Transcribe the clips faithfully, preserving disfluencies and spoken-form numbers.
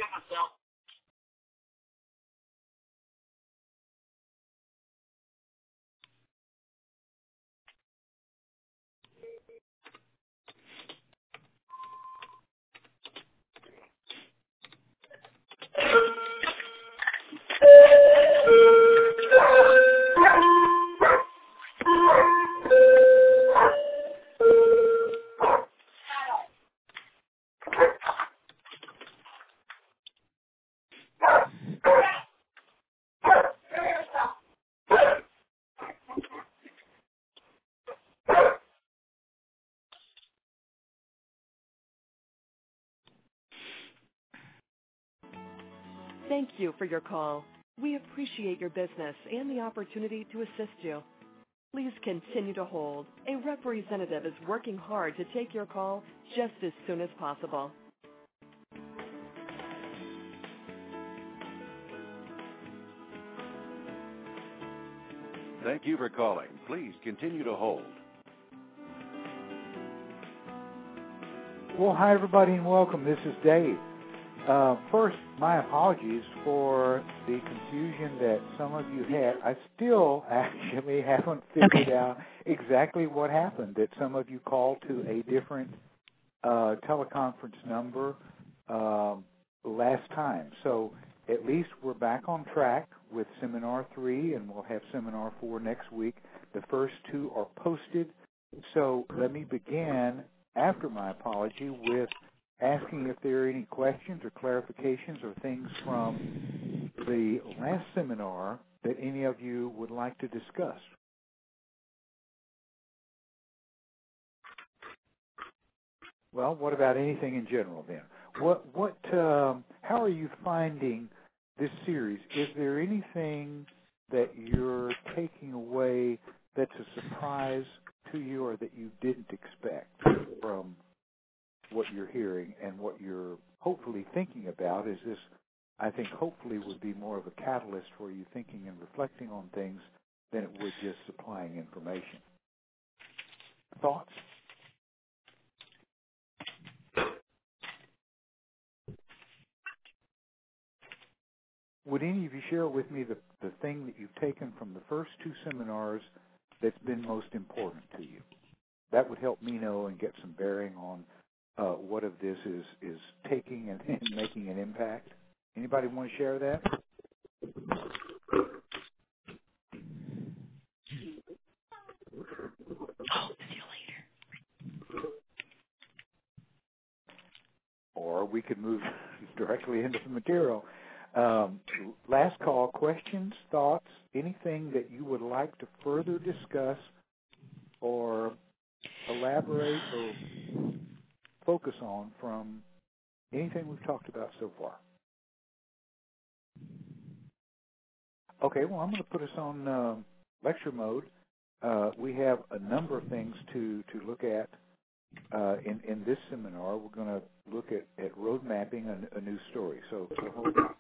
Thank you for your call. We appreciate your business and the opportunity to assist you. Please continue to hold. A representative is working hard to take your call just as soon as possible. Thank you for calling. Please continue to hold. Well, hi, everybody, and welcome. This is Dave. Uh, first, my apologies for the confusion that some of you had. I still actually haven't figured Okay. out exactly what happened, that some of you called to a different uh, teleconference number um, last time. So at least we're back on track with Seminar three, and we'll have Seminar four next week. The first two are posted. So let me begin, after my apology, with asking if there are any questions or clarifications or things from the last seminar that any of you would like to discuss. Well, what about anything in general then? What, what, um, how are you finding this series? Is there anything that you're taking away that's a surprise to you or that you didn't expect from what you're hearing and what you're hopefully thinking about? Is this, I think, hopefully would be more of a catalyst for you thinking and reflecting on things than it would just supplying information. Thoughts? Would any of you share with me the, the thing that you've taken from the first two seminars that's been most important to you? That would help me know and get some bearing on uh, what of this is, is taking and, and making an impact. Anybody want to share that? Oh, see you later. Or we could move directly into the material. Um, last call, questions, thoughts, anything that you would like to further discuss or elaborate or focus on from anything we've talked about so far? Okay, well, I'm going to put us on uh, lecture mode. Uh, we have a number of things to, to look at uh, in, in this seminar. We're going to look at, at road mapping a, a new story. So, so hold on.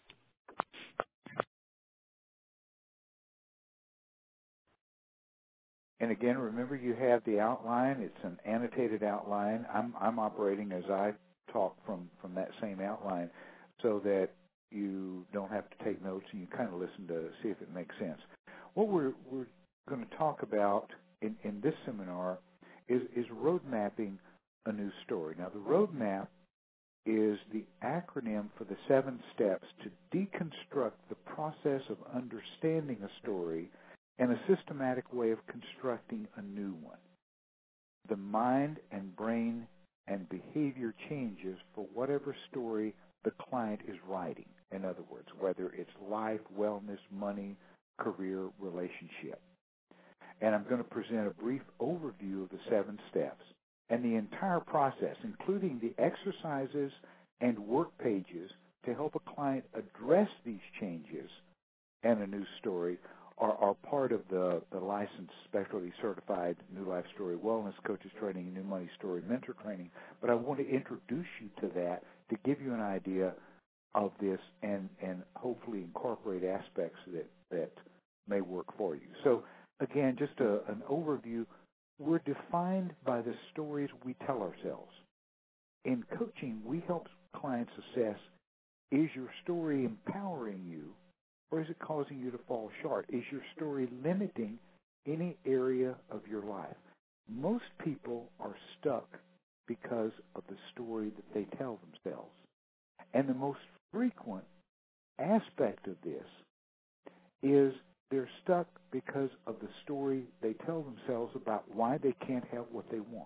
And again, remember you have the outline. It's an annotated outline. I'm, I'm operating as I talk from, from that same outline so that you don't have to take notes and you kind of listen to see if it makes sense. What we're, we're going to talk about in, in this seminar is, is road mapping a new story. Now, the roadmap is the acronym for the seven steps to deconstruct the process of understanding a story and a systematic way of constructing a new one. The mind and brain and behavior changes for whatever story the client is writing. In other words, whether it's life, wellness, money, career, relationship. And I'm going to present a brief overview of the seven steps and the entire process, including the exercises and work pages to help a client address these changes and a new story are, are part of the, the licensed, specialty certified New Life Story Wellness Coaches Training and New Money Story Mentor Training. But I want to introduce you to that to give you an idea of this and, and hopefully incorporate aspects that, that may work for you. So again, just a, an overview. We're defined by the stories we tell ourselves. In coaching, we help clients assess Is your story empowering you, or is it causing you to fall short? Is your story limiting any area of your life? Most people are stuck because of the story that they tell themselves. And the most frequent aspect of this is they're stuck because of the story they tell themselves about why they can't have what they want.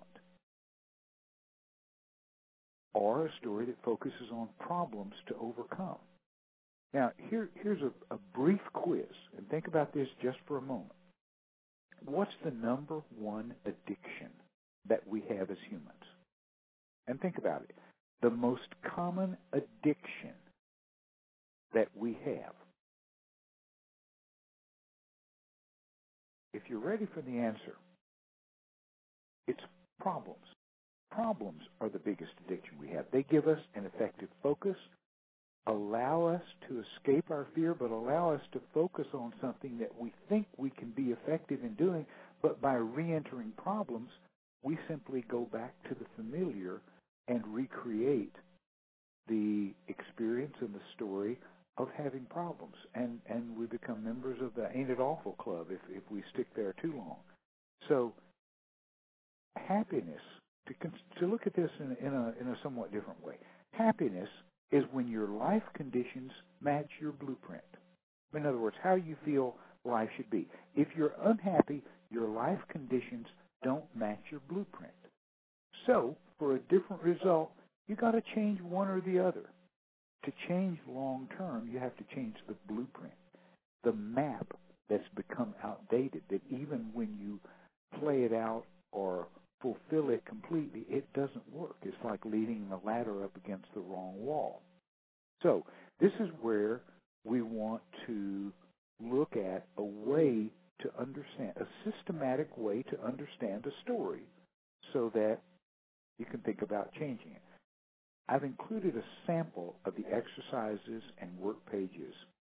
Or a story that focuses on problems to overcome. Now, here, here's a, a brief quiz, and think about this just for a moment. What's the number one addiction that we have as humans? And think about it. The most common addiction that we have. If you're ready for the answer, it's problems. Problems are the biggest addiction we have. They give us an effective focus, allow us to escape our fear, but allow us to focus on something that we think we can be effective in doing, but by re-entering problems, we simply go back to the familiar and recreate the experience and the story of having problems. And, and we become members of the Ain't It Awful Club if, if we stick there too long. So happiness, to, to look at this in, in, a, in a somewhat different way, happiness is when your life conditions match your blueprint. In other words, how you feel life should be. If you're unhappy, your life conditions don't match your blueprint. So, for a different result, you got to change one or the other. To change long term, you have to change the blueprint, the map that's become outdated, that even when you play it out or fulfill it completely, it doesn't work. It's like leading the ladder up against the wrong wall. So this is where we want to look at a way to understand, a systematic way to understand a story so that you can think about changing it. I've included a sample of the exercises and work pages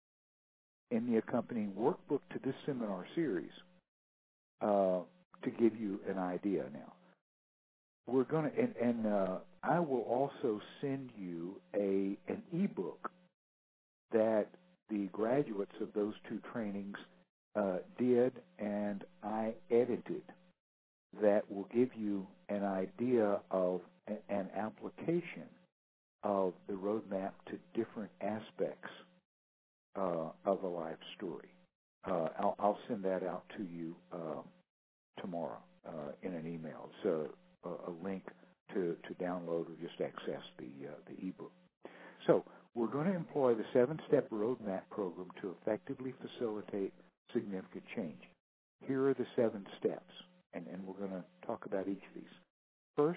in the accompanying workbook to this seminar series uh, to give you an idea now. We're going to, and, and uh, I will also send you a an ebook that the graduates of those two trainings uh, did and I edited that will give you an idea of a, an application of the roadmap to different aspects uh, of a life story. Uh, I'll, I'll send that out to you uh, tomorrow uh, in an email. It's a, a link to, to download or just access the, uh, the ebook. So we're going to employ the seven-step roadmap program to effectively facilitate significant change. Here are the seven steps, and, and we're going to talk about each of these. First,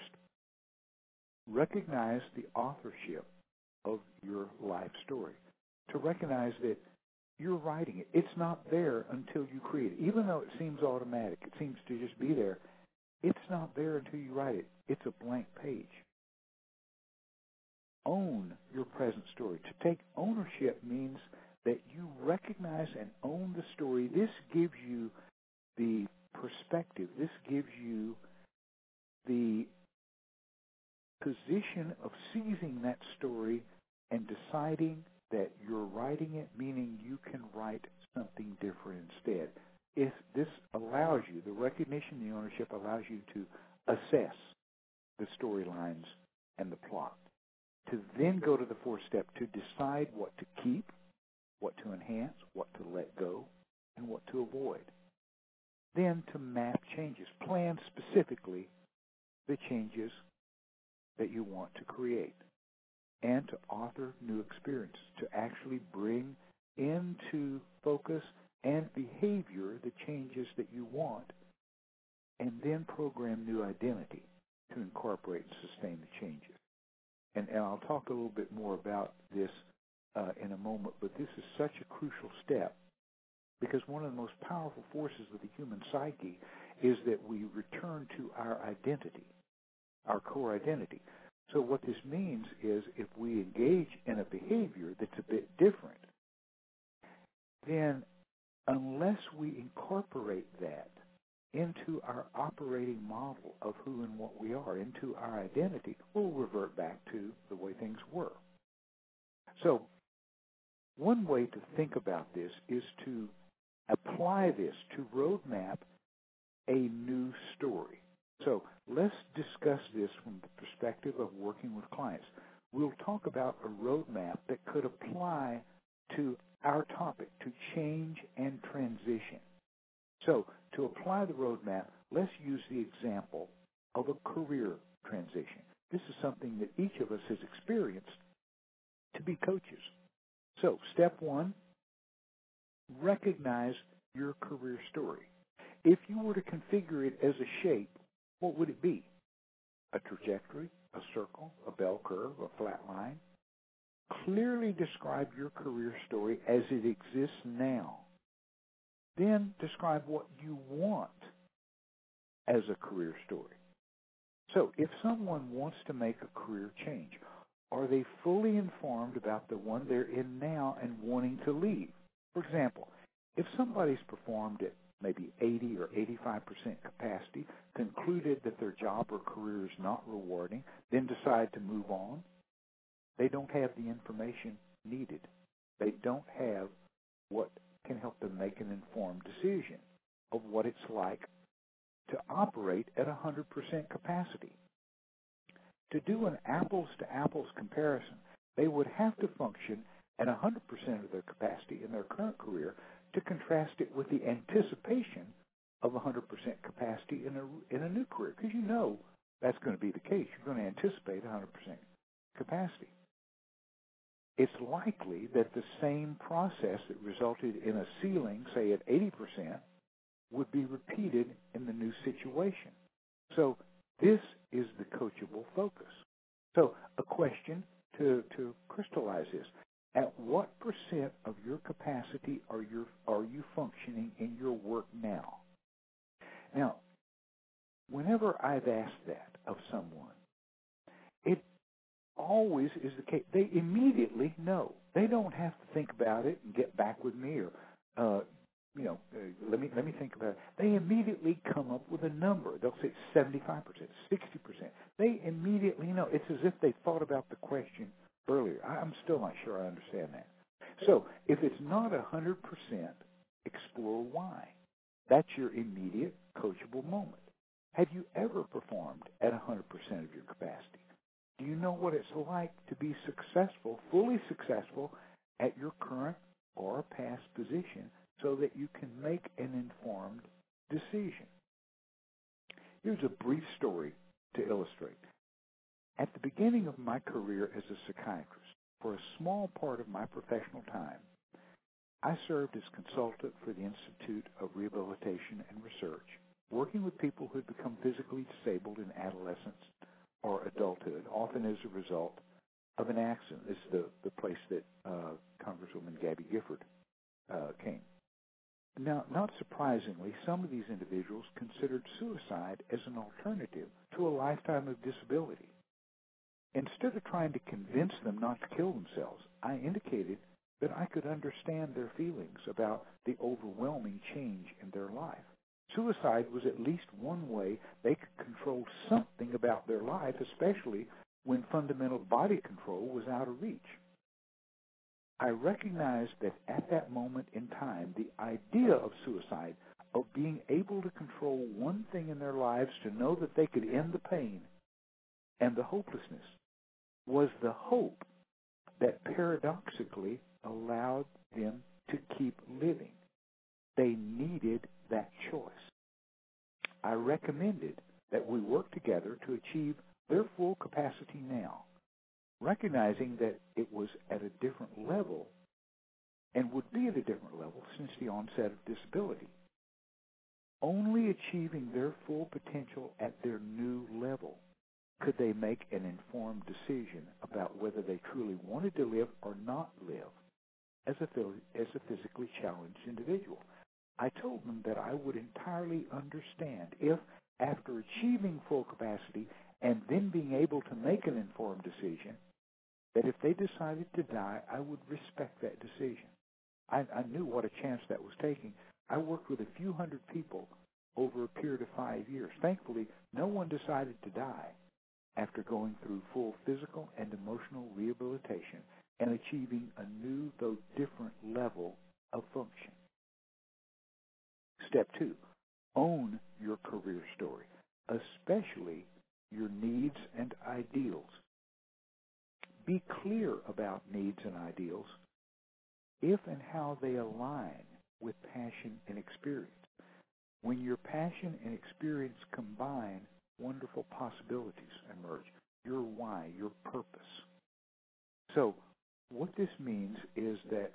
recognize the authorship of your life story. To recognize that you're writing it. It's not there until you create it. Even though it seems automatic, it seems to just be there, it's not there until you write it. It's a blank page. Own your present story. To take ownership means that you recognize and own the story. This gives you the perspective. This gives you the position of seizing that story and deciding that you're writing it, meaning you can write something different instead. If this allows you, the recognition, the ownership allows you to assess the storylines and the plot, to then go to the fourth step, to decide what to keep, what to enhance, what to let go, and what to avoid. Then to map changes, plan specifically the changes that you want to create, and to author new experiences, to actually bring into focus and behavior the changes that you want, and then program new identity to incorporate and sustain the changes. And, and I'll talk a little bit more about this uh, in a moment, but this is such a crucial step because one of the most powerful forces of the human psyche is that we return to our identity, our core identity. So what this means is if we engage in a behavior that's a bit different, then unless we incorporate that into our operating model of who and what we are, into our identity, we'll revert back to the way things were. So one way to think about this is to apply this to roadmap a new story. So let's discuss this from the perspective of working with clients. We'll talk about a roadmap that could apply to our topic, to change and transition. So to apply the roadmap, let's use the example of a career transition. This is something that each of us has experienced to be coaches. So step one, recognize your career story. If you were to configure it as a shape, what would it be? A trajectory, a circle, a bell curve, a flat line? Clearly describe your career story as it exists now. Then describe what you want as a career story. So if someone wants to make a career change, are they fully informed about the one they're in now and wanting to leave? For example, if somebody's performed at maybe eighty or eighty-five percent capacity, concluded that their job or career is not rewarding, then decide to move on, they don't have the information needed. They don't have what can help them make an informed decision of what it's like to operate at one hundred percent capacity. To do an apples-to-apples comparison, they would have to function at one hundred percent of their capacity in their current career to contrast it with the anticipation of one hundred percent capacity in a, in a new career, because you know that's going to be the case. You're going to anticipate one hundred percent capacity. It's likely that the same process that resulted in a ceiling, say at eighty percent, would be repeated in the new situation. So this is the coachable focus. So a question to, to crystallize this. At what percent of your capacity are you, are you functioning in your work now? Now, whenever I've asked that of someone, it always is the case. They immediately know. They don't have to think about it and get back with me or, uh, you know, uh, let me let me think about it. They immediately come up with a number. They'll say seventy-five percent, sixty percent. They immediately know. It's as if they thought about the question earlier. I'm still not sure I understand that. So if it's not one hundred percent, explore why. That's your immediate coachable moment. Have you ever performed at one hundred percent of your capacity? Do you know what it's like to be successful, fully successful, at your current or past position so that you can make an informed decision? Here's a brief story to illustrate. At the beginning of my career as a psychiatrist, for a small part of my professional time, I served as consultant for the Institute of Rehabilitation and Research, working with people who had become physically disabled in adolescence or adulthood, often as a result of an accident. This is the, the place that uh, Congresswoman Gabby Gifford uh, came. Now, not surprisingly, some of these individuals considered suicide as an alternative to a lifetime of disability. Instead of trying to convince them not to kill themselves, I indicated that I could understand their feelings about the overwhelming change in their life. Suicide was at least one way they could control something about their life, especially when fundamental body control was out of reach. I recognized that at that moment in time, the idea of suicide, of being able to control one thing in their lives to know that they could end the pain and the hopelessness, was the hope that paradoxically allowed them to keep living. They needed that choice. I recommended that we work together to achieve their full capacity now, recognizing that it was at a different level and would be at a different level since the onset of disability. Only achieving their full potential at their new level could they make an informed decision about whether they truly wanted to live or not live as a, as a physically challenged individual. I told them that I would entirely understand if, after achieving full capacity and then being able to make an informed decision, that if they decided to die, I would respect that decision. I, I knew what a chance that was taking. I worked with a few hundred people over a period of five years. Thankfully, no one decided to die after going through full physical and emotional rehabilitation and achieving a new, though different, level of function. Step two, own your career story, especially your needs and ideals. Be clear about needs and ideals if and how they align with passion and experience. When your passion and experience combine, wonderful possibilities emerge. Your why, your purpose. So what this means is that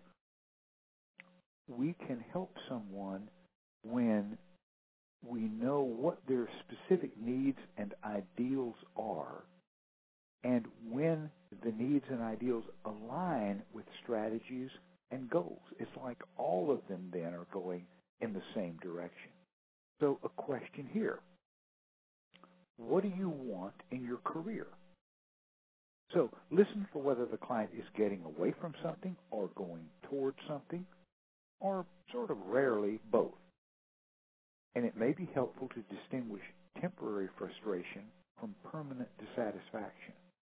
we can help someone when we know what their specific needs and ideals are, and when the needs and ideals align with strategies and goals. It's like all of them then are going in the same direction. So a question here. What do you want in your career? So listen for whether the client is getting away from something or going towards something, or sort of rarely both. And it may be helpful to distinguish temporary frustration from permanent dissatisfaction.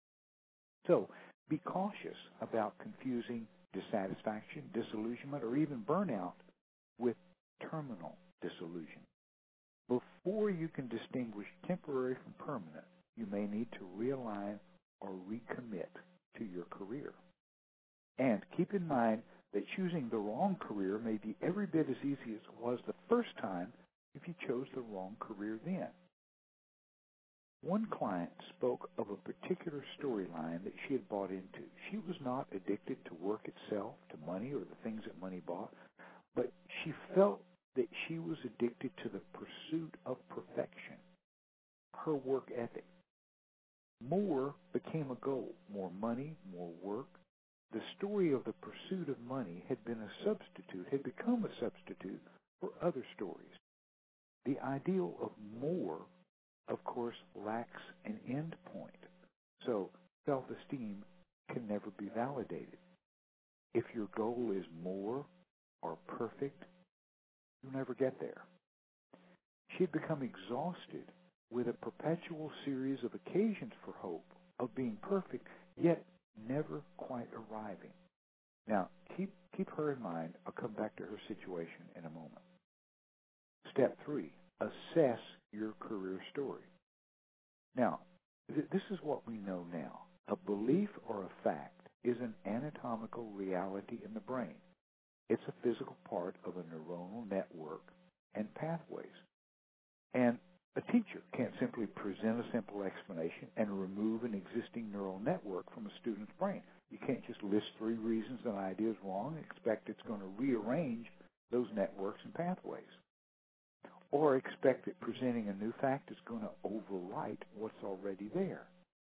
So be cautious about confusing dissatisfaction, disillusionment, or even burnout with terminal disillusion. Before you can distinguish temporary from permanent, you may need to realign or recommit to your career. And keep in mind that choosing the wrong career may be every bit as easy as it was the first time if you chose the wrong career then. One client spoke of a particular storyline that she had bought into. She was not addicted to work itself, to money or the things that money bought, but she felt that she was addicted to the pursuit of perfection, her work ethic. More became a goal, more money, more work. The story of the pursuit of money had been a substitute, had become a substitute for other stories. The ideal of more, of course, lacks an end point, so self-esteem can never be validated. If your goal is more or perfect, you'll never get there. She had become exhausted with a perpetual series of occasions for hope, of being perfect, yet never quite arriving. Now, keep, keep her in mind. I'll come back to her situation in a moment. Step three, assess your career story. Now, th- this is what we know now. A belief or a fact is an anatomical reality in the brain. It's a physical part of a neuronal network and pathways. And a teacher can't simply present a simple explanation and remove an existing neural network from a student's brain. You can't just list three reasons an idea is wrong and expect it's going to rearrange those networks and pathways. Or expect that presenting a new fact is going to overwrite what's already there.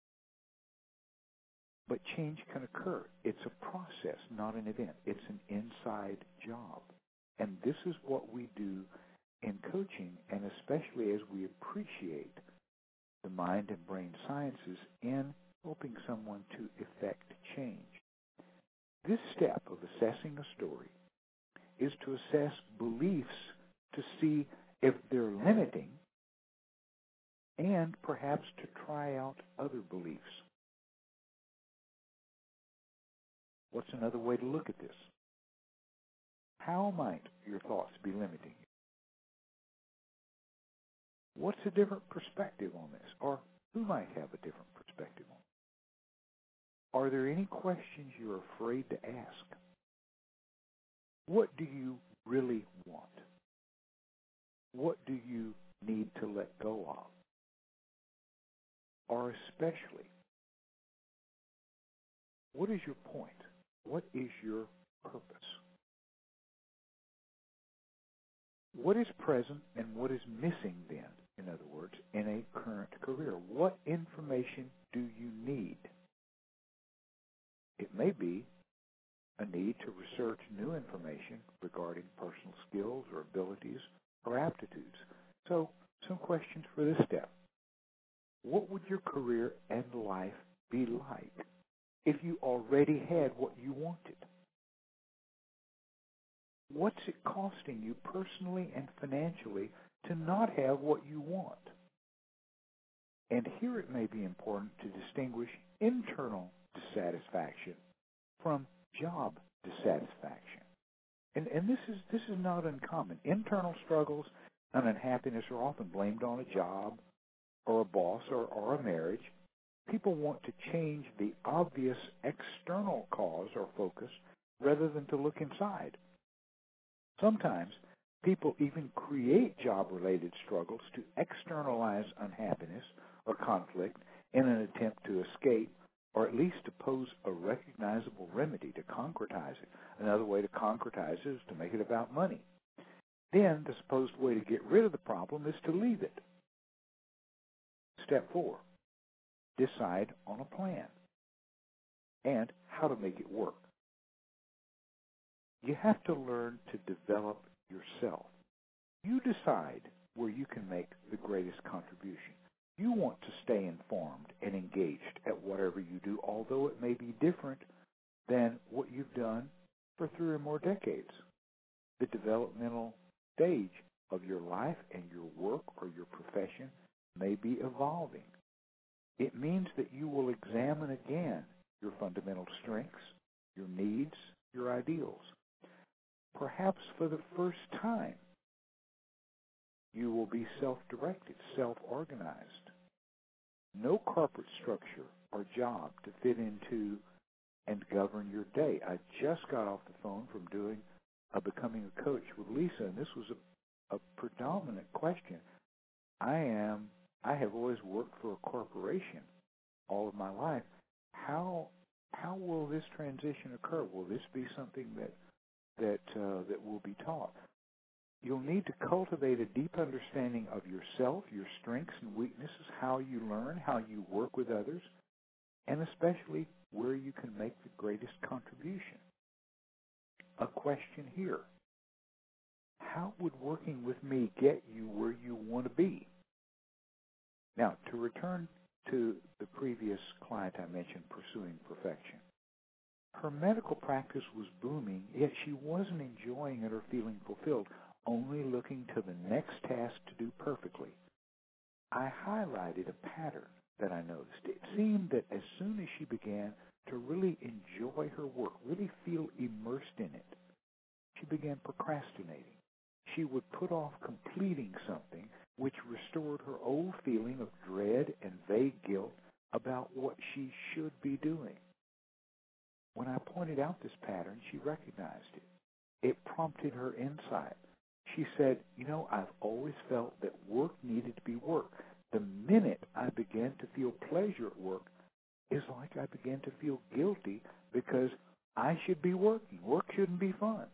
But change can occur. It's a process, not an event. It's an inside job. And this is what we do in coaching, and especially as we appreciate the mind and brain sciences in helping someone to effect change. This step of assessing a story is to assess beliefs to see if they're limiting, and perhaps to try out other beliefs. What's another way to look at this? How might your thoughts be limiting you? What's a different perspective on this? Or who might have a different perspective on it? Are there any questions you're afraid to ask? What do you really want? What do you need to let go of? Or especially, what is your point? What is your purpose? What is present and what is missing then, in other words, in a current career? What information do you need? It may be a need to research new information regarding personal skills or abilities or aptitudes. So, some questions for this step. What would your career and life be like if you already had what you wanted? What's it costing you personally and financially to not have what you want? And here it may be important to distinguish internal dissatisfaction from job dissatisfaction. And, and this is this is not uncommon. Internal struggles and unhappiness are often blamed on a job or a boss or, or a marriage. People want to change the obvious external cause or focus rather than to look inside. Sometimes people even create job-related struggles to externalize unhappiness or conflict in an attempt to escape, or at least to pose a recognizable remedy to concretize it. Another way to concretize it is to make it about money. Then the supposed way to get rid of the problem is to leave it. Step four, decide on a plan and how to make it work. You have to learn to develop yourself. You decide where you can make the greatest contribution. You want to stay informed and engaged at whatever you do, although it may be different than what you've done for three or more decades. The developmental stage of your life and your work or your profession may be evolving. It means that you will examine again your fundamental strengths, your needs, your ideals. Perhaps for the first time, you will be self-directed, self-organized. No corporate structure or job to fit into and govern your day. I just got off the phone from doing a Becoming a Coach with Lisa, and this was a, a predominant question. I am, I have always worked for a corporation all of my life. How how will this transition occur? Will this be something that that uh, that will be taught? You'll need to cultivate a deep understanding of yourself, your strengths and weaknesses, how you learn, how you work with others, and especially where you can make the greatest contribution. A question here. How would working with me get you where you want to be? Now, to return to the previous client I mentioned, pursuing perfection. Her medical practice was booming, yet she wasn't enjoying it or feeling fulfilled, only looking to the next task to do perfectly. I highlighted a pattern that I noticed. It seemed that as soon as she began to really enjoy her work, really feel immersed in it, she began procrastinating. She would put off completing something which restored her old feeling of dread and vague guilt about what she should be doing. When I pointed out this pattern, she recognized it. It prompted her insight. She said, you know, I've always felt that work needed to be work. The minute I began to feel pleasure at work, it's like I began to feel guilty because I should be working. Work shouldn't be fun.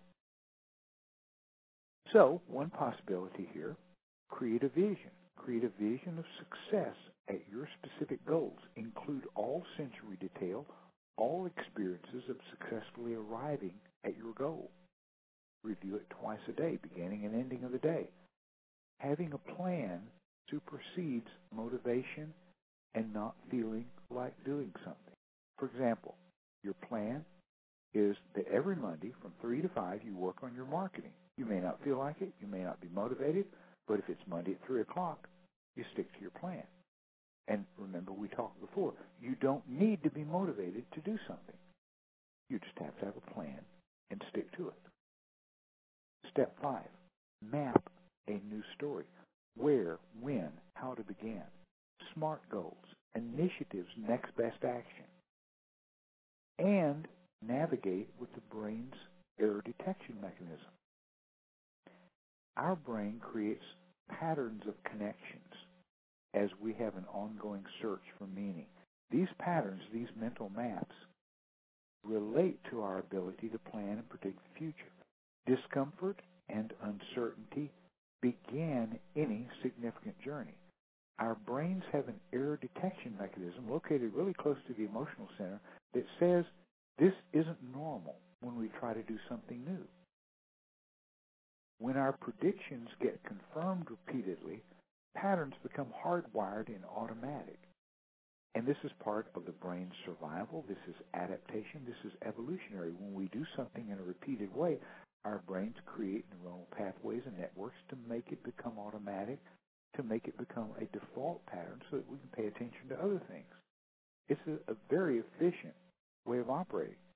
So, one possibility here, create a vision. Create a vision of success at your specific goals. Include all sensory detail, all experiences of successfully arriving at your goal. Review it twice a day, beginning and ending of the day. Having a plan supersedes motivation and not feeling like doing something. For example, your plan is that every Monday from three to five you work on your marketing. You may not feel like it, you may not be motivated, but if it's Monday at three o'clock, you stick to your plan. And remember, we talked before, you don't need to be motivated to do something. You just have to have a plan and stick to it. Step five, map a new story. Where, when, how to begin. SMART goals, initiatives, next best action. And navigate with the brain's error detection mechanism. Our brain creates patterns of connections as we have an ongoing search for meaning. These patterns, these mental maps, relate to our ability to plan and predict the future. Discomfort and uncertainty begin any significant journey. Our brains have an error detection mechanism located really close to the emotional center that says this isn't normal when we try to do something new. When our predictions get confirmed repeatedly, patterns become hardwired and automatic. And this is part of the brain's survival. This is adaptation. This is evolutionary. When we do something in a repeated way, our brains create neuronal pathways and networks to make it become automatic, to make it become a default pattern so that we can pay attention to other things. It's a, a very efficient way of operating.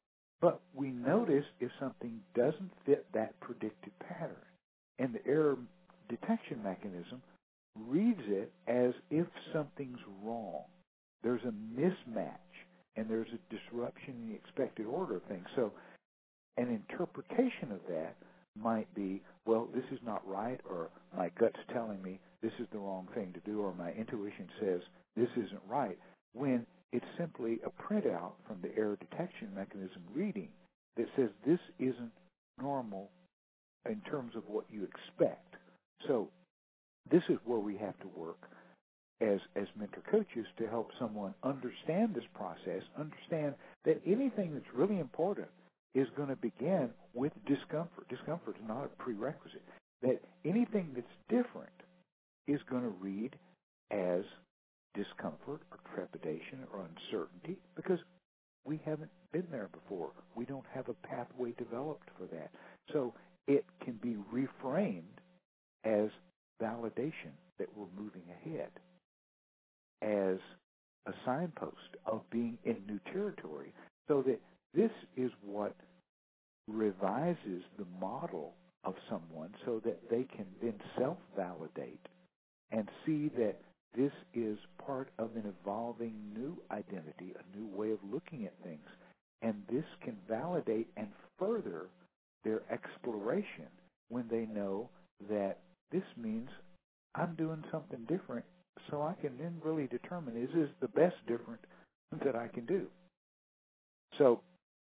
But we notice if something doesn't fit that predicted pattern. And the error detection mechanism reads it as if something's wrong. There's a mismatch, and there's a disruption in the expected order of things. So an interpretation of that might be, well, this is not right, or my gut's telling me this is the wrong thing to do, or my intuition says this isn't right, when it's simply a printout from the error detection mechanism reading that says this isn't normal in terms of what you expect. So this is where we have to work as as mentor coaches to help someone understand this process, understand that anything that's really important is going to begin with discomfort. Discomfort is not a prerequisite. That anything that's different is going to read as discomfort or trepidation or uncertainty because we haven't been there before. We don't have a pathway developed for that. So it can be reframed as validation that we're moving ahead, as a signpost of being in new territory, so that this is what revises the model of someone so that they can then self-validate and see that this is part of an evolving new identity, a new way of looking at things. And this can validate and further their exploration when they know that this means I'm doing something different, so I can then really determine, is this the best different that I can do? So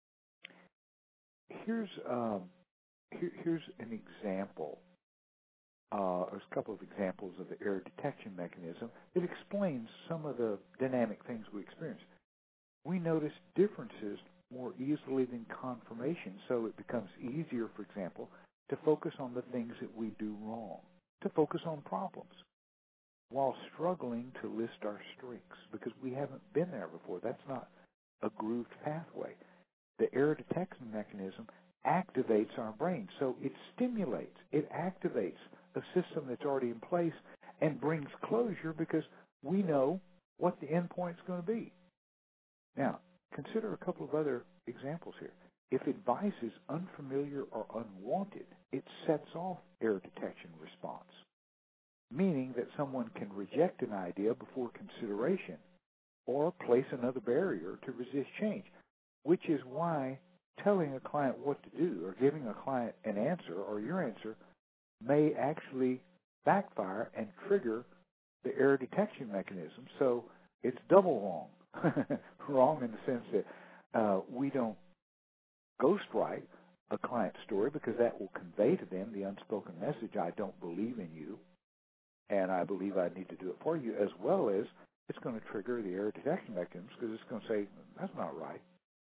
here's um, here, here's an example. Uh, there's a couple of examples of the error detection mechanism that explains some of the dynamic things we experience. We notice differences more easily than confirmation, so it becomes easier, for example, to focus on the things that we do wrong, to focus on problems, while struggling to list our strengths, because we haven't been there before. That's not a grooved pathway. The error detection mechanism activates our brain, so it stimulates, it activates a system that's already in place and brings closure because we know what the end point is going to be. Now, consider a couple of other examples here. If advice is unfamiliar or unwanted, it sets off error detection response, meaning that someone can reject an idea before consideration or place another barrier to resist change, which is why telling a client what to do or giving a client an answer or your answer may actually backfire and trigger the error detection mechanism. So it's double wrong. Wrong in the sense that uh, we don't ghostwrite a client story because that will convey to them the unspoken message, I don't believe in you, and I believe I need to do it for you, as well as it's going to trigger the error detection mechanisms because it's going to say, that's not right.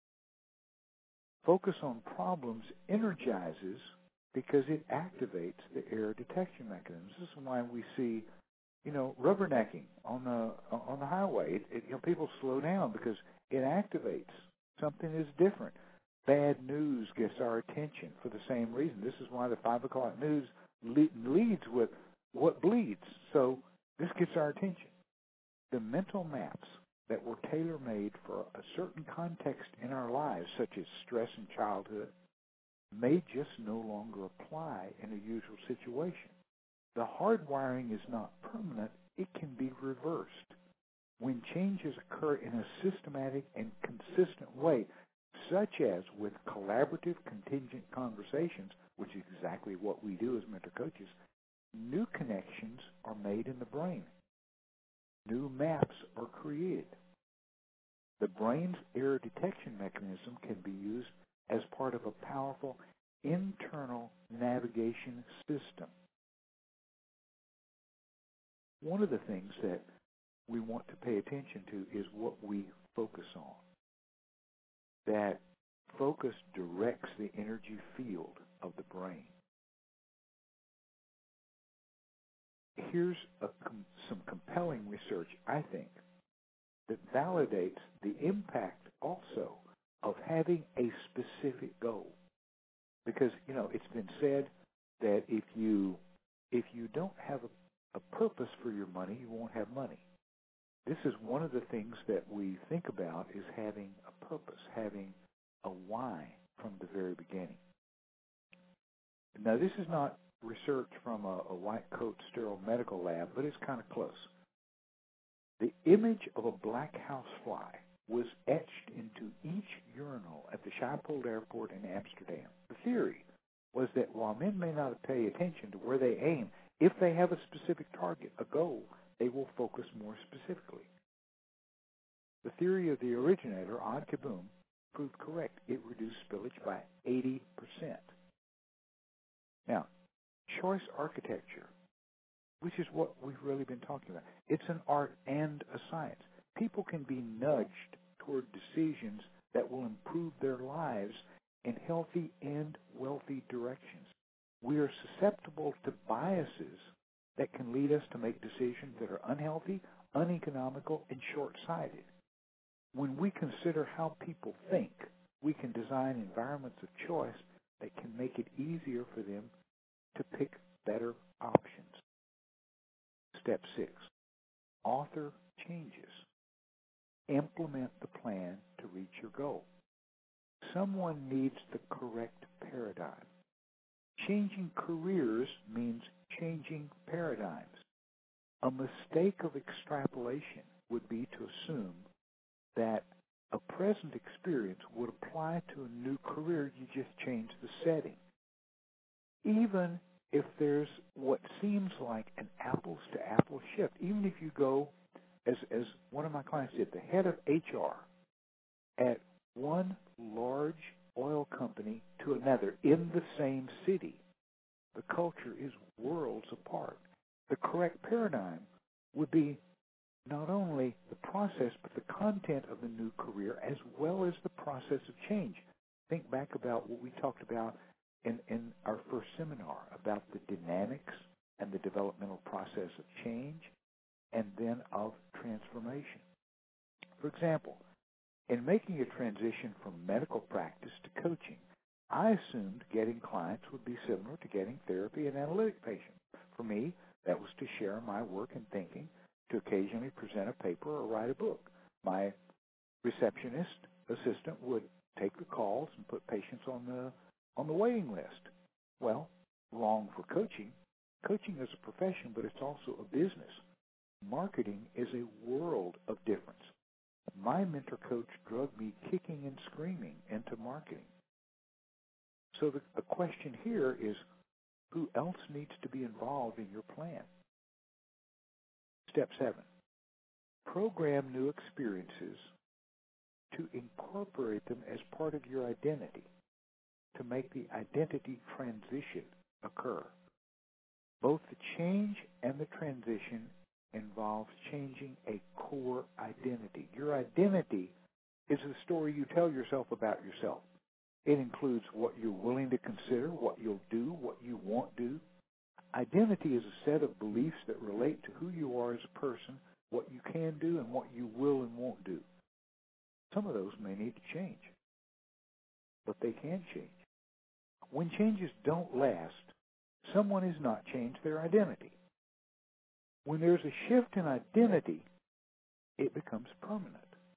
Focus on problems energizes because it activates the error detection mechanisms. This is why we see, you know, rubbernecking on the on the highway. It, it, you know, people slow down because it activates. Something is different. Bad news gets our attention for the same reason. This is why the five o'clock news le- leads with what bleeds. So this gets our attention. The mental maps that were tailor-made for a certain context in our lives, such as stress in childhood, may just no longer apply in a usual situation. The hardwiring is not permanent. It can be reversed. When changes occur in a systematic and consistent way, such as with collaborative contingent conversations, which is exactly what we do as mentor coaches, new connections are made in the brain. New maps are created. The brain's error detection mechanism can be used as part of a powerful internal navigation system. One of the things that we want to pay attention to is what we focus on. That focus directs the energy field of the brain. Here's a, some compelling research, I think, that validates the impact also of having a specific goal. Because, you know, it's been said that if you if you don't have a, a purpose for your money, you won't have money. This is one of the things that we think about is having a purpose, having a why from the very beginning. Now, this is not research from a, a white coat sterile medical lab, but it's kind of close. The image of a black housefly was etched into each urinal at the Schiphol Airport in Amsterdam. The theory was that while men may not pay attention to where they aim, if they have a specific target, a goal, they will focus more specifically. The theory of the originator, Ad Kaboom, proved correct. It reduced spillage by eighty percent. Now, choice architecture, which is what we've really been talking about. It's an art and a science. People can be nudged toward decisions that will improve their lives in healthy and wealthy directions. We are susceptible to biases that can lead us to make decisions that are unhealthy, uneconomical, and short-sighted. When we consider how people think, we can design environments of choice that can make it easier for them to pick better options. Step six, author changes. Implement the plan to reach your goal. Someone needs the correct paradigm. Changing careers means changing paradigms. A mistake of extrapolation would be to assume that a present experience would apply to a new career. You just change the setting. Even if there's what seems like an apples-to-apples shift, even if you go, as, as one of my clients did, the head of H R at one large oil company to another in the same city, the culture is worlds apart. The correct paradigm would be not only the process, but the content of the new career, as well as the process of change. Think back about what we talked about in, in our first seminar, about the dynamics and the developmental process of change, and then of transformation. For example, in making a transition from medical practice to coaching, I assumed getting clients would be similar to getting therapy and analytic patients. For me, that was to share my work and thinking, to occasionally present a paper or write a book. My receptionist assistant would take the calls and put patients on the on the waiting list. Well, wrong for coaching. Coaching is a profession, but it's also a business. Marketing is a world of difference. My mentor coach drug me kicking and screaming into marketing. So the, the question here is, who else needs to be involved in your plan? Step seven, program new experiences to incorporate them as part of your identity, to make the identity transition occur. Both the change and the transition involves changing a core identity. Your identity is the story you tell yourself about yourself. It includes what you're willing to consider, what you'll do, what you won't do. Identity is a set of beliefs that relate to who you are as a person, what you can do, and what you will and won't do. Some of those may need to change, but they can change. When changes don't last, someone has not changed their identity. When there's a shift in identity, it becomes permanent.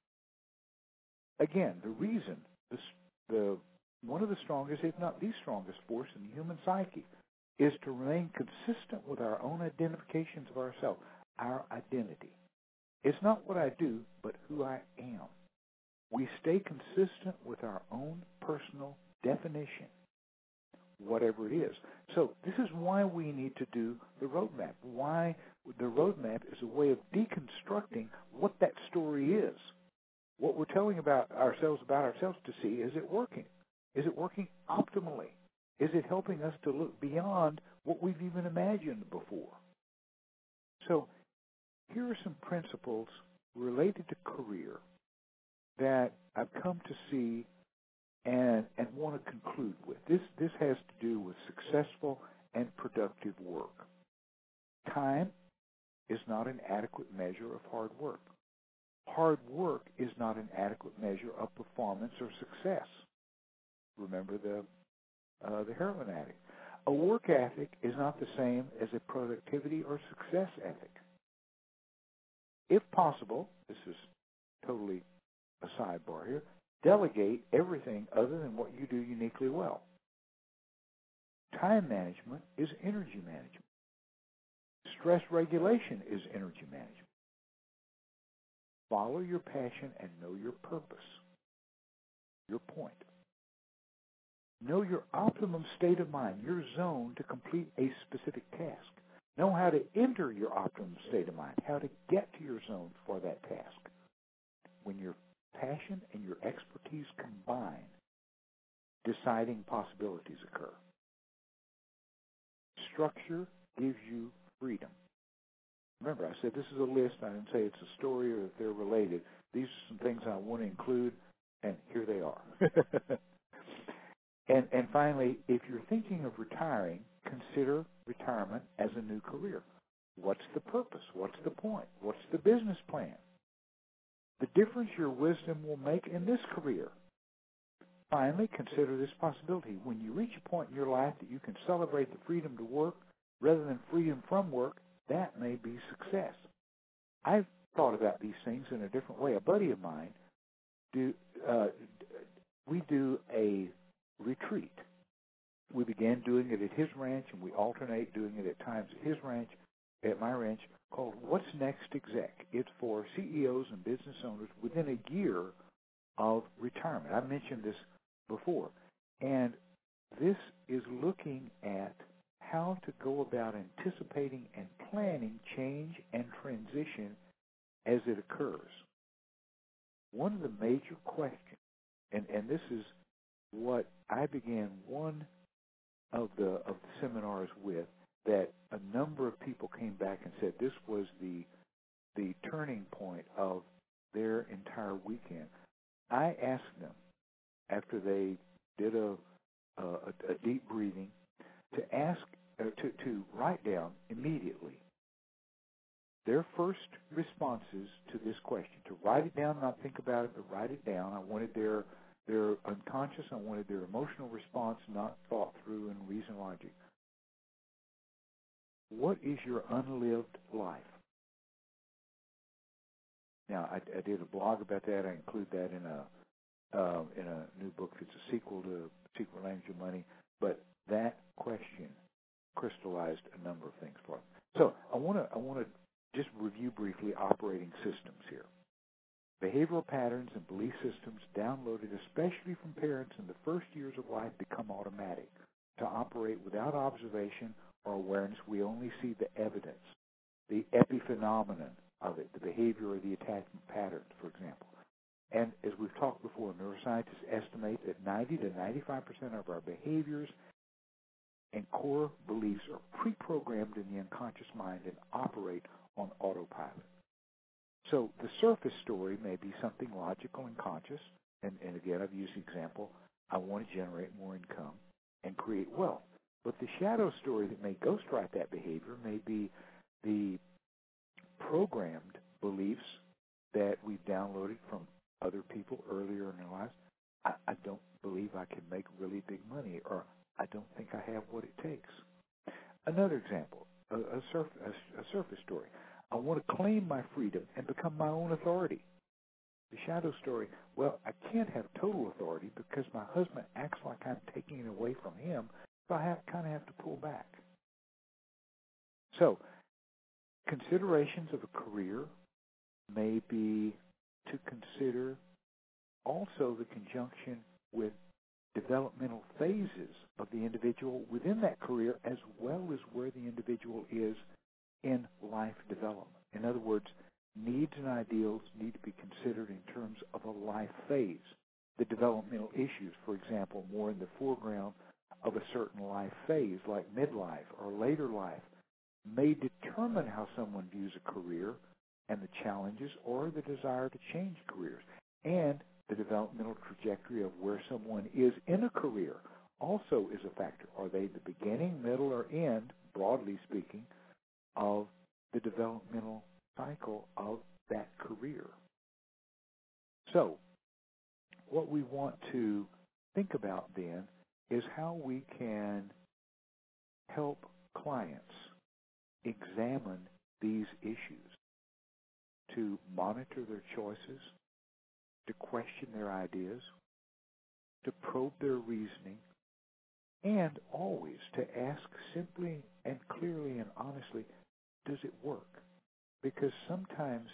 Again, the reason, the, the one of the strongest, if not the strongest force in the human psyche, is to remain consistent with our own identifications of ourselves, our identity. It's not what I do, but who I am. We stay consistent with our own personal definition, whatever it is. So this is why we need to do the roadmap, why the roadmap is a way of deconstructing what that story is. What we're telling about ourselves about ourselves to see, is it working? Is it working optimally? Is it helping us to look beyond what we've even imagined before? So here are some principles related to career that I've come to see and, and want to conclude with. This, this has to do with successful and productive work. Time is not an adequate measure of hard work. Hard work is not an adequate measure of performance or success. Remember the Uh, the heroin addict. A work ethic is not the same as a productivity or success ethic. If possible, this is totally a sidebar here, Delegate everything other than what you do uniquely well. Time management is energy management. Stress regulation is energy management. Follow your passion and know your purpose, your point. Know your optimum state of mind, your zone to complete a specific task. Know how to enter your optimum state of mind, how to get to your zone for that task. When your passion and your expertise combine, deciding possibilities occur. Structure gives you freedom. Remember, I said this is a list. I didn't say it's a story or if they're related. These are some things I want to include, and here they are. and, and finally, if you're thinking of retiring, consider retirement as a new career. What's the purpose? What's the point? What's the business plan? The difference your wisdom will make in this career. Finally, consider this possibility. When you reach a point in your life that you can celebrate the freedom to work rather than freedom from work, that may be success. I've thought about these things in a different way. A buddy of mine, do uh, we do a retreat. We began doing it at his ranch, and we alternate doing it at times at his ranch, at my ranch, called What's Next Exec. It's for C E Os and business owners within a year of retirement. I've mentioned this before. And this is looking at how to go about anticipating and planning change and transition as it occurs. One of the major questions, and, and this is what I began one of the of the seminars with, that a number of people came back and said this was the the turning point of their entire weekend. I asked them, after they did a a, a deep breathing, to ask uh, to to write down immediately their first responses to this question. To write it down, not think about it, but write it down. I wanted their their unconscious, I wanted their emotional response, not thought through in reason logic. What is your unlived life? Now, I, I did a blog about that. I include that in a uh, in a new book. It's a sequel to Secret Language of Money. But that question crystallized a number of things for them. So I want to I want to just review briefly operating systems here. Behavioral patterns and belief systems downloaded especially from parents in the first years of life become automatic. To operate without observation or awareness, we only see the evidence, the epiphenomenon of it, the behavior or the attachment patterns, for example. And as we've talked before, neuroscientists estimate that ninety to ninety-five percent of our behaviors and core beliefs are pre-programmed in the unconscious mind and operate on autopilot. So the surface story may be something logical and conscious, and, and again, I've used the example, I want to generate more income and create wealth. But the shadow story that may ghostwrite that behavior may be the programmed beliefs that we've downloaded from other people earlier in their lives. I, I don't believe I can make really big money, or I don't think I have what it takes. Another example, a, a, surf, a, a surface story. I want to claim my freedom and become my own authority. The shadow story, well, I can't have total authority because my husband acts like I'm taking it away from him, so I have, kind of have to pull back. So, considerations of a career may be to consider also the conjunction with developmental phases of the individual within that career, as well as where the individual is in life development. In other words, needs and ideals need to be considered in terms of a life phase. The developmental issues, for example, more in the foreground of a certain life phase, like midlife or later life, may determine how someone views a career and the challenges or the desire to change careers. And the developmental trajectory of where someone is in a career also is a factor. Are they the beginning, middle, or end, broadly speaking, of the developmental cycle of that career? So, what we want to think about then is how we can help clients examine these issues, to monitor their choices, to question their ideas, to probe their reasoning, and always to ask simply and clearly and honestly, does it work? Because sometimes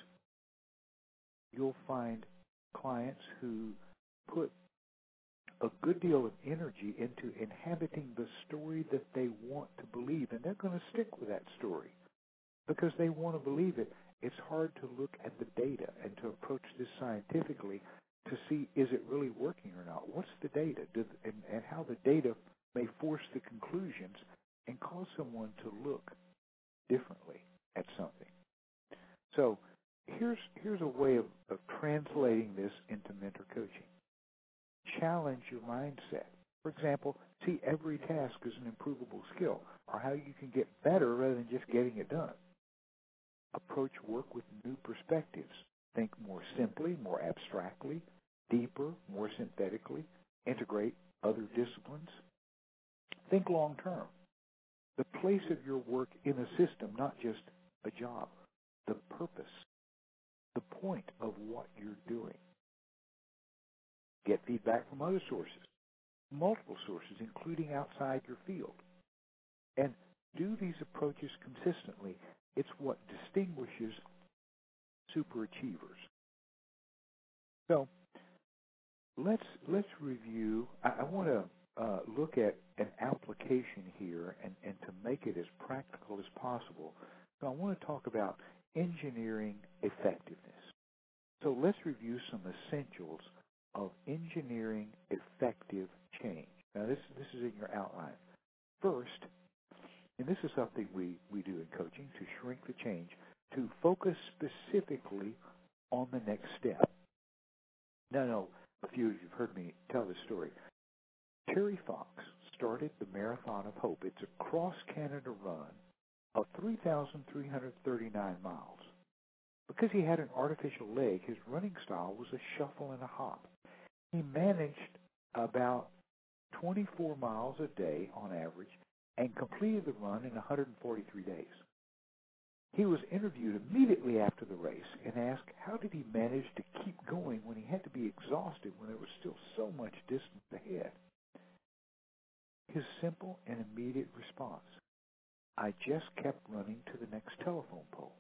you'll find clients who put a good deal of energy into inhabiting the story that they want to believe, and they're going to stick with that story because they want to believe it. It's hard to look at the data and to approach this scientifically to see, is it really working or not? What's the data? Do, and, and how the data may force the conclusions and cause someone to look differently at something. So here's here's a way of, of translating this into mentor coaching. Challenge your mindset. For example, see every task as an improvable skill, or how you can get better rather than just getting it done. Approach work with new perspectives. Think more simply, more abstractly, deeper, more synthetically. Integrate other disciplines. Think long term. The place of your work in a system, not just a job. The purpose, the point of what you're doing. Get feedback from other sources, multiple sources, including outside your field. And do these approaches consistently. It's what distinguishes superachievers. So let's let's review. I, I want to uh, look at an application here and, and to make it as practical as possible. So I want to talk about engineering effectiveness. So let's review some essentials of engineering effective change. Now this this is in your outline. First, and this is something we, we do in coaching, to shrink the change, to focus specifically on the next step. Now, no, a few of you have heard me tell this story. Terry Fox started the Marathon of Hope. It's a cross-Canada run of three thousand three hundred thirty-nine miles. Because he had an artificial leg, his running style was a shuffle and a hop. He managed about twenty-four miles a day on average and completed the run in one hundred forty-three days. He was interviewed immediately after the race and asked how did he manage to keep going when he had to be exhausted when there was still so much distance ahead. His simple and immediate response, I just kept running to the next telephone pole.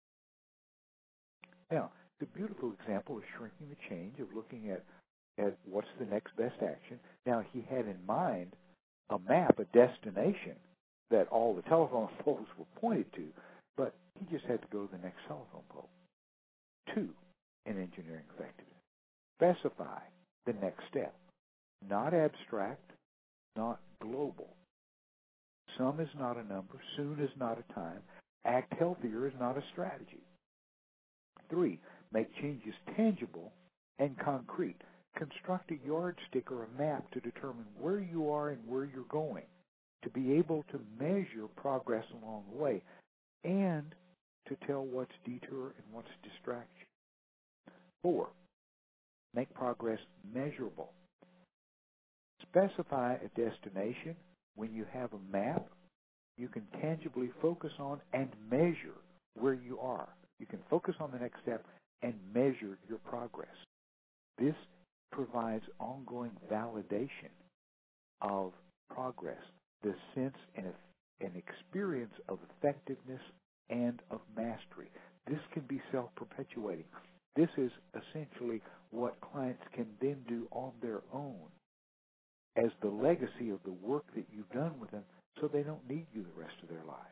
Now, it's a beautiful example of shrinking the change, of looking at, at what's the next best action. Now, he had in mind a map, a destination that all the telephone poles were pointed to, but he just had to go to the next telephone pole. Two, in engineering effectiveness, specify the next step. Not abstract, not global. Some is not a number, soon is not a time, act healthier is not a strategy. Three, make changes tangible and concrete. Construct a yardstick or a map to determine where you are and where you're going, to be able to measure progress along the way, and to tell what's detour and what's distraction. Four, make progress measurable. Specify a destination. When you have a map, you can tangibly focus on and measure where you are. You can focus on the next step and measure your progress. This provides ongoing validation of progress, the sense and an experience of effectiveness and of mastery. This can be self-perpetuating. This is essentially what clients can then do on their own as the legacy of the work that you've done with them, so they don't need you the rest of their lives.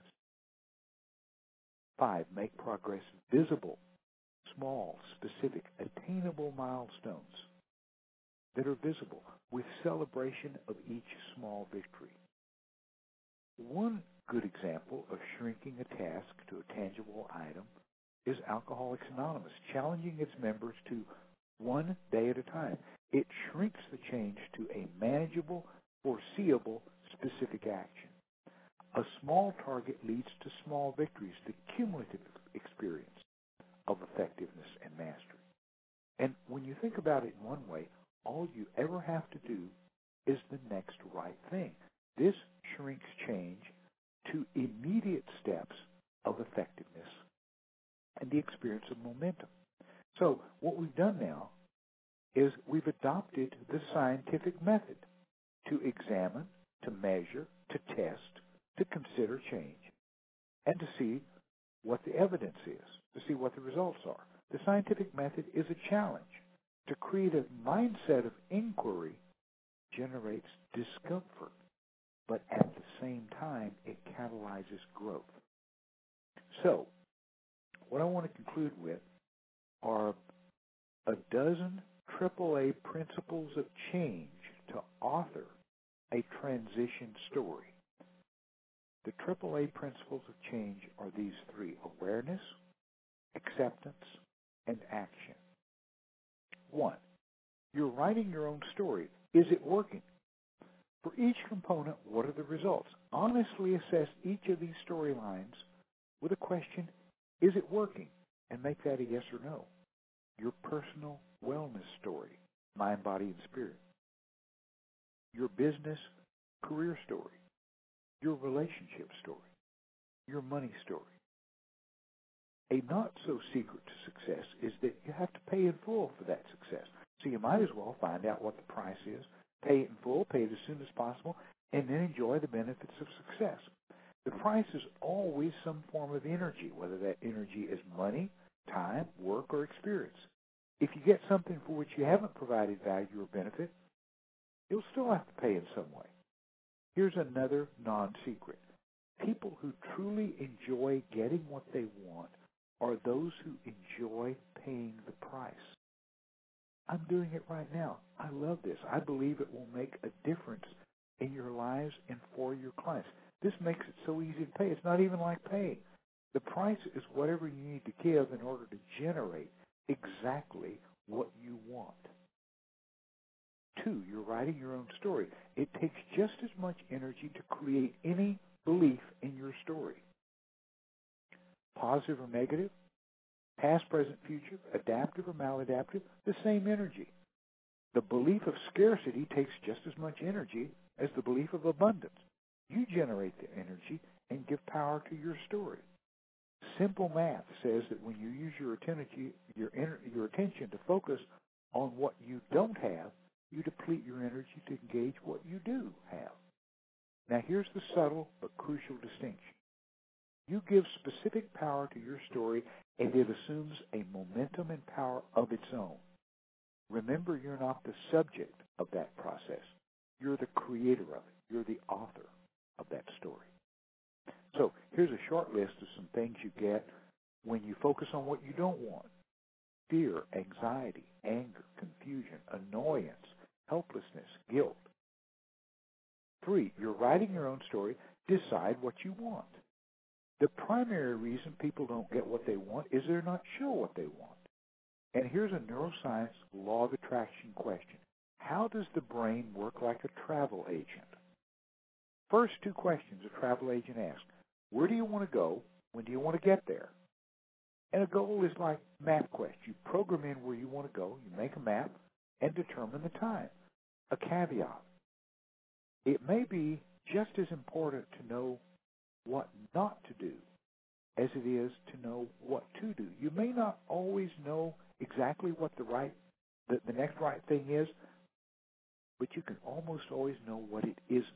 Five, make progress visible, small, specific, attainable milestones that are visible with celebration of each small victory. One good example of shrinking a task to a tangible item is Alcoholics Anonymous, challenging its members to one day at a time. It shrinks the change to a manageable, foreseeable, specific action. A small target leads to small victories, the cumulative experience of effectiveness and mastery. And when you think about it in one way, all you ever have to do is the next right thing. This shrinks change to immediate steps of effectiveness and the experience of momentum. So what we've done now is we've adopted the scientific method to examine, to measure, to test, to consider change, and to see what the evidence is, to see what the results are. The scientific method is a challenge. To create a mindset of inquiry generates discomfort, but at the same time, it catalyzes growth. So, what I want to conclude with are a dozen triple A principles of change to author a transition story. The triple A principles of change are these three: awareness, acceptance, and action. One, you're writing your own story. Is it working? For each component, what are the results? Honestly assess each of these storylines with a question, is it working? And make that a yes or no. Your personal wellness story, mind, body, and spirit. Your business career story. Your relationship story. Your money story. A not-so-secret to success is that you have to pay in full for that success. So you might as well find out what the price is, pay it in full, pay it as soon as possible, and then enjoy the benefits of success. The price is always some form of energy, whether that energy is money, time, work, or experience. If you get something for which you haven't provided value or benefit, you'll still have to pay in some way. Here's another non-secret. People who truly enjoy getting what they want are those who enjoy paying the price. I'm doing it right now. I love this. I believe it will make a difference in your lives and for your clients. This makes it so easy to pay. It's not even like paying. The price is whatever you need to give in order to generate exactly what you want. Two, you're writing your own story. It takes just as much energy to create any belief in your story. Positive or negative, past, present, future, adaptive or maladaptive, the same energy. The belief of scarcity takes just as much energy as the belief of abundance. You generate the energy and give power to your story. Simple math says that when you use your attention, your, your attention to focus on what you don't have, you deplete your energy to engage what you do have. Now here's the subtle but crucial distinction. You give specific power to your story, and it assumes a momentum and power of its own. Remember, you're not the subject of that process. You're the creator of it. You're the author of that story. So here's a short list of some things you get when you focus on what you don't want. Fear, anxiety, anger, confusion, annoyance, helplessness, guilt. Three, you're writing your own story. Decide what you want. The primary reason people don't get what they want is they're not sure what they want. And here's a neuroscience law of attraction question. How does the brain work like a travel agent? First two questions a travel agent asks. Where do you want to go? When do you want to get there? And a goal is like MapQuest. You program in where you want to go, you make a map, and determine the time. A caveat. It may be just as important to know what not to do as it is to know what to do. You may not always know exactly what the right, the, the next right thing is, but you can almost always know what it isn't.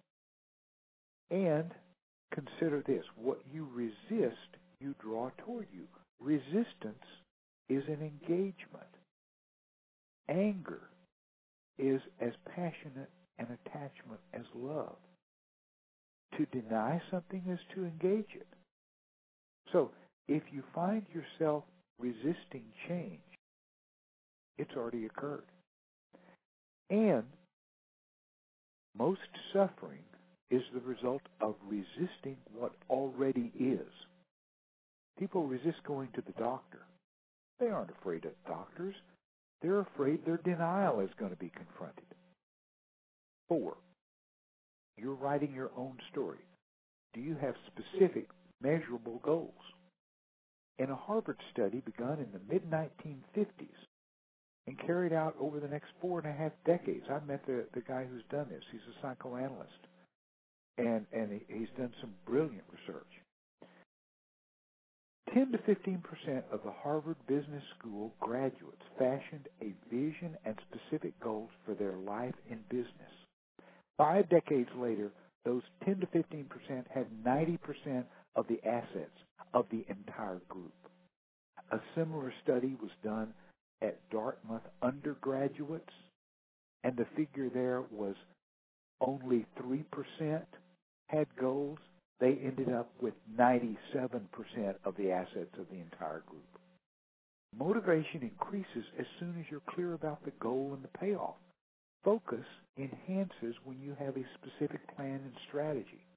And consider this, what you resist, you draw toward you. Resistance is an engagement. Anger is as passionate an attachment as love. To deny something is to engage it. So if you find yourself resisting change, it's already occurred. And most suffering is the result of resisting what already is. People resist going to the doctor. They aren't afraid of doctors. They're afraid their denial is going to be confronted. Four, you're writing your own story. Do you have specific, measurable goals? In a Harvard study begun in the mid nineteen fifties and carried out over the next four and a half decades, I met the, the guy who's done this. He's a psychoanalyst, and, and he, he's done some brilliant research. ten to fifteen percent of the Harvard Business School graduates fashioned a vision and specific goals for their life in business. Five decades later, those ten to fifteen percent had ninety percent of the assets of the entire group. A similar study was done at Dartmouth undergraduates, and the figure there was only three percent had goals. They ended up with ninety-seven percent of the assets of the entire group. Motivation increases as soon as you're clear about the goal and the payoff. Focus enhances when you have a specific plan and strategy.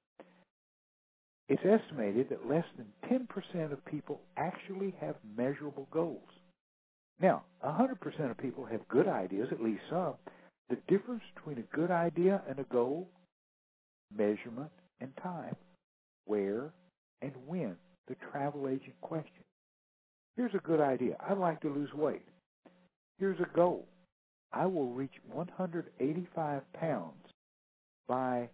It's estimated that less than ten percent of people actually have measurable goals. Now, one hundred percent of people have good ideas, at least some. The difference between a good idea and a goal, measurement and time, where and when, the travel agent question. Here's a good idea. I'd like to lose weight. Here's a goal. I will reach one hundred eighty-five pounds by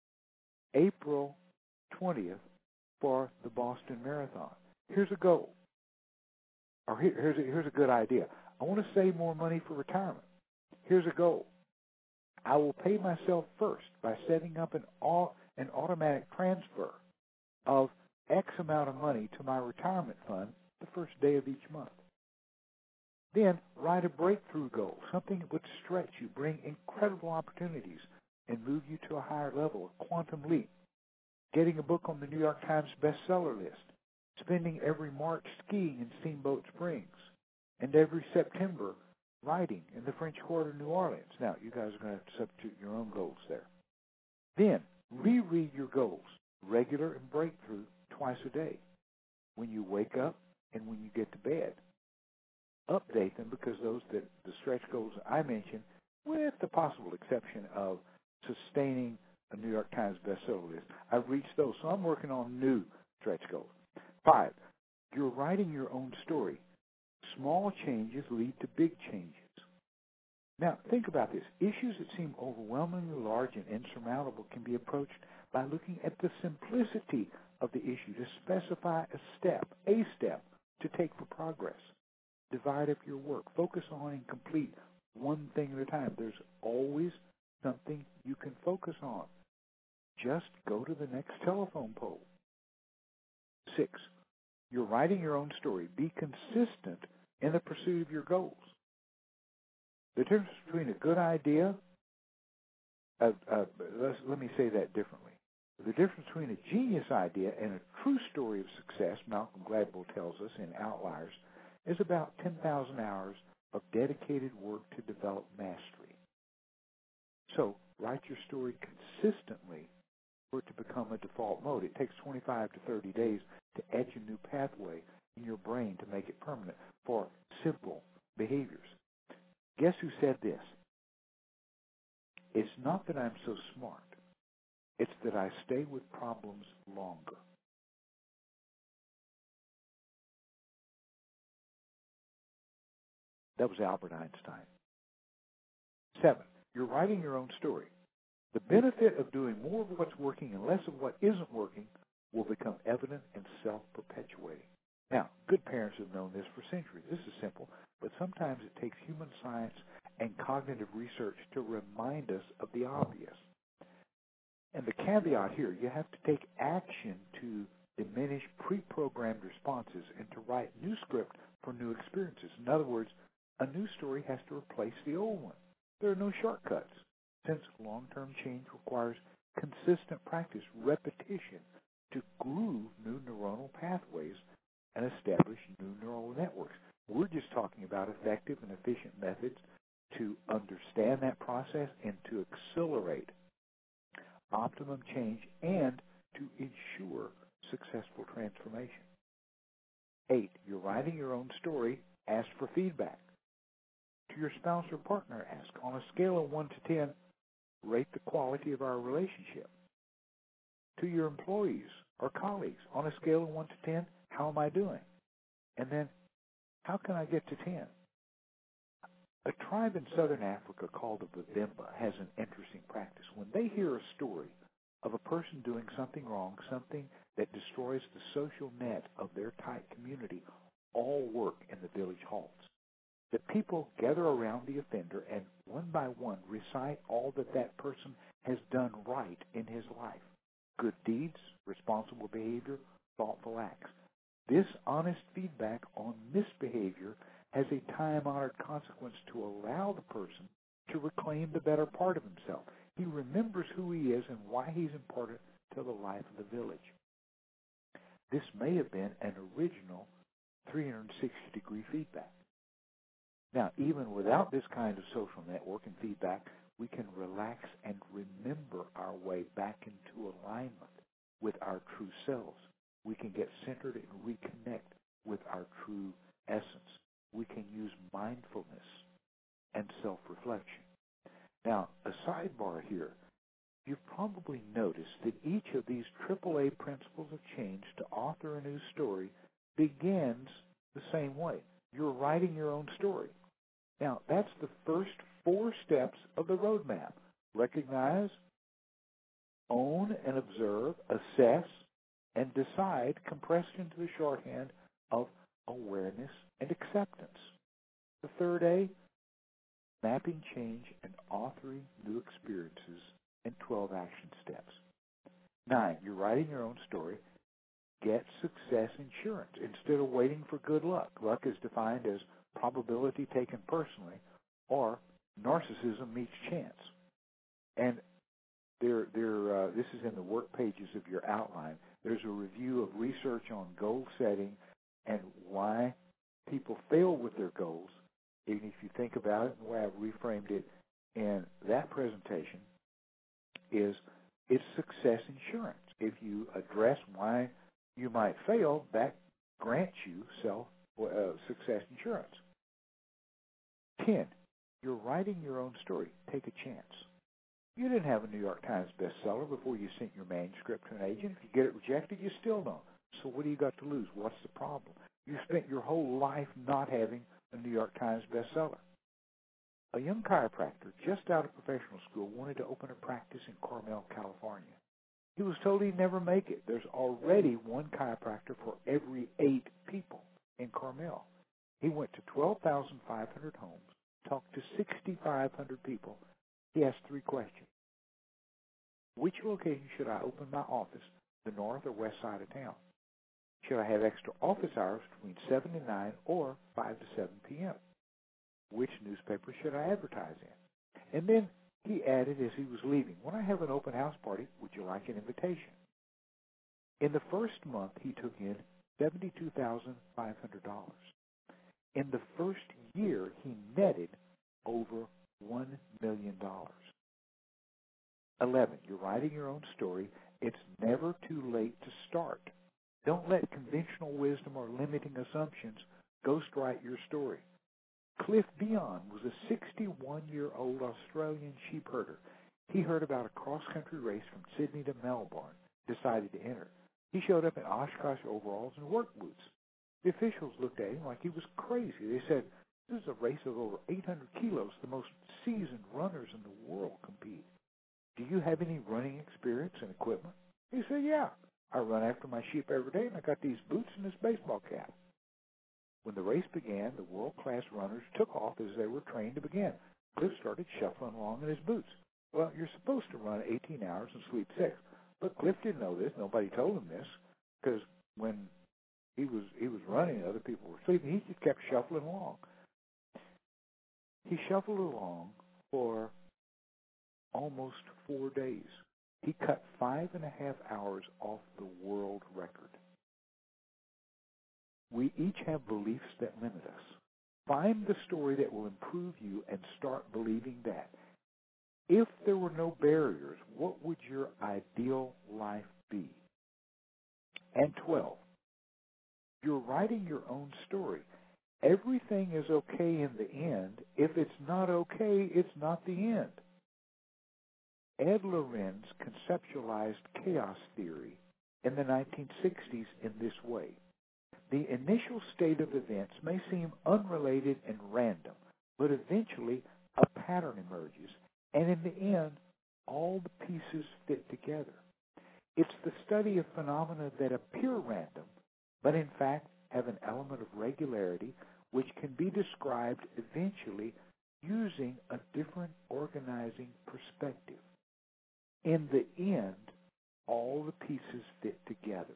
April twentieth for the Boston Marathon. Here's a goal. Or here, here's, a, here's a good idea. I want to save more money for retirement. Here's a goal. I will pay myself first by setting up an, an automatic transfer of X amount of money to my retirement fund the first day of each month. Then write a breakthrough goal, something that would stretch you, bring incredible opportunities, and move you to a higher level, a quantum leap. Getting a book on the New York Times bestseller list, spending every March skiing in Steamboat Springs, and every September riding in the French Quarter of New Orleans. Now, you guys are going to have to substitute your own goals there. Then, reread your goals, regular and breakthrough, twice a day, when you wake up and when you get to bed. Update them, because those that the stretch goals I mentioned, with the possible exception of sustaining a New York Times bestseller list, I've reached those, so I'm working on new stretch goals. Five, you're writing your own story. Small changes lead to big changes. Now, think about this. Issues that seem overwhelmingly large and insurmountable can be approached by looking at the simplicity of the issue to specify a step, a step, to take for progress. Divide up your work. Focus on and complete one thing at a time. There's always something you can focus on. Just go to the next telephone pole. Six, you're writing your own story. Be consistent in the pursuit of your goals. The difference between a good idea, uh, uh, let's, let me say that differently. The difference between a genius idea and a true story of success, Malcolm Gladwell tells us in Outliers, is about ten thousand hours of dedicated work to develop mastery. So, write your story consistently for it to become a default mode. It takes twenty-five to thirty days to etch a new pathway in your brain to make it permanent for simple behaviors. Guess who said this? It's not that I'm so smart. It's that I stay with problems longer. That was Albert Einstein. Seven, you're writing your own story. The benefit of doing more of what's working and less of what isn't working will become evident and self-perpetuating. Now, good parents have known this for centuries. This is simple, but sometimes it takes human science and cognitive research to remind us of the obvious. And the caveat here, you have to take action to diminish pre-programmed responses and to write new script for new experiences. In other words, a new story has to replace the old one. There are no shortcuts, since long-term change requires consistent practice, repetition, to groove new neuronal pathways and establish new neural networks. We're just talking about effective and efficient methods to understand that process and to accelerate optimum change and to ensure successful transformation. Eight, you're writing your own story. Ask for feedback. To your spouse or partner, ask, on a scale of one to ten, rate the quality of our relationship. To your employees or colleagues, on a scale of one to ten, how am I doing? And then, how can I get to ten? A tribe in southern Africa called the Babemba has an interesting practice. When they hear a story of a person doing something wrong, something that destroys the social net of their tight community, all work in the village halls. The people gather around the offender and one by one recite all that that person has done right in his life. Good deeds, responsible behavior, thoughtful acts. This honest feedback on misbehavior has a time-honored consequence to allow the person to reclaim the better part of himself. He remembers who he is and why he's important to the life of the village. This may have been an original three hundred sixty degree feedback. Now, even without this kind of social network and feedback, we can relax and remember our way back into alignment with our true selves. We can get centered and reconnect with our true essence. We can use mindfulness and self-reflection. Now, a sidebar here. You've probably noticed that each of these triple A principles of change to author a new story begins the same way. You're writing your own story. Now, that's the first four steps of the roadmap. Recognize, own and observe, assess, and decide, compressed into the shorthand of awareness and acceptance. The third A, mapping change and authoring new experiences and twelve action steps. Nine, you're writing your own story. Get success insurance instead of waiting for good luck. Luck is defined as probability taken personally, or narcissism meets chance. And there, there, uh, this is in the work pages of your outline. There's a review of research on goal setting and why people fail with their goals. Even if you think about it, the way I've reframed it in that presentation is it's success insurance. If you address why you might fail, that grants you self uh, success insurance. Ten, you're writing your own story. Take a chance. You didn't have a New York Times bestseller before you sent your manuscript to an agent. If you get it rejected, you still don't. So what do you got to lose? What's the problem? You spent your whole life not having a New York Times bestseller. A young chiropractor just out of professional school wanted to open a practice in Carmel, California. He was told he'd never make it. There's already one chiropractor for every eight people in Carmel. He went to twelve thousand five hundred homes, talked to six thousand five hundred people. He asked three questions. Which location should I open my office, the north or west side of town? Should I have extra office hours between seven and nine or five to seven p.m.? Which newspaper should I advertise in? And then he added as he was leaving, when I have an open house party, would you like an invitation? In the first month, he took in seventy-two thousand five hundred dollars. In the first year, he netted over one million dollars. eleven, you're writing your own story. It's never too late to start. Don't let conventional wisdom or limiting assumptions ghostwrite your story. Cliff Dion was a sixty-one-year-old Australian sheep herder. He heard about a cross-country race from Sydney to Melbourne, decided to enter. He showed up in Oshkosh overalls and work boots. The officials looked at him like he was crazy. They said, this is a race of over eight hundred kilos. The most seasoned runners in the world compete. Do you have any running experience and equipment? He said, yeah. I run after my sheep every day, and I got these boots and this baseball cap. When the race began, the world-class runners took off as they were trained to begin. Cliff started shuffling along in his boots. Well, you're supposed to run eighteen hours and sleep six. But Cliff didn't know this. Nobody told him this, because when he was he was running, other people were sleeping. He just kept shuffling along. He shuffled along for almost four days. He cut five and a half hours off the world record. We each have beliefs that limit us. Find the story that will improve you and start believing that. If there were no barriers, what would your ideal life be? And twelve, you're writing your own story. Everything is okay in the end. If it's not okay, it's not the end. Ed Lorenz conceptualized chaos theory in the nineteen sixties in this way. The initial state of events may seem unrelated and random, but eventually a pattern emerges, and in the end, all the pieces fit together. It's the study of phenomena that appear random, but in fact have an element of regularity which can be described eventually using a different organizing perspective. In the end, all the pieces fit together.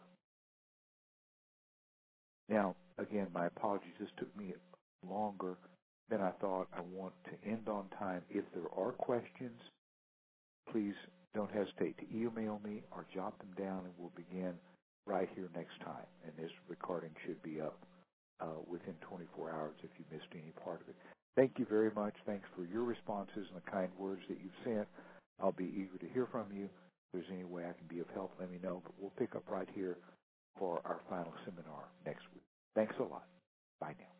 Now, again, my apologies. This took me longer than I thought. I want to end on time. If there are questions, please don't hesitate to email me or jot them down, and we'll begin right here next time. And this recording should be up uh, within twenty-four hours if you missed any part of it. Thank you very much. Thanks for your responses and the kind words that you've sent. I'll be eager to hear from you. If there's any way I can be of help, let me know. But we'll pick up right here for our final seminar next week. Thanks a lot. Bye now.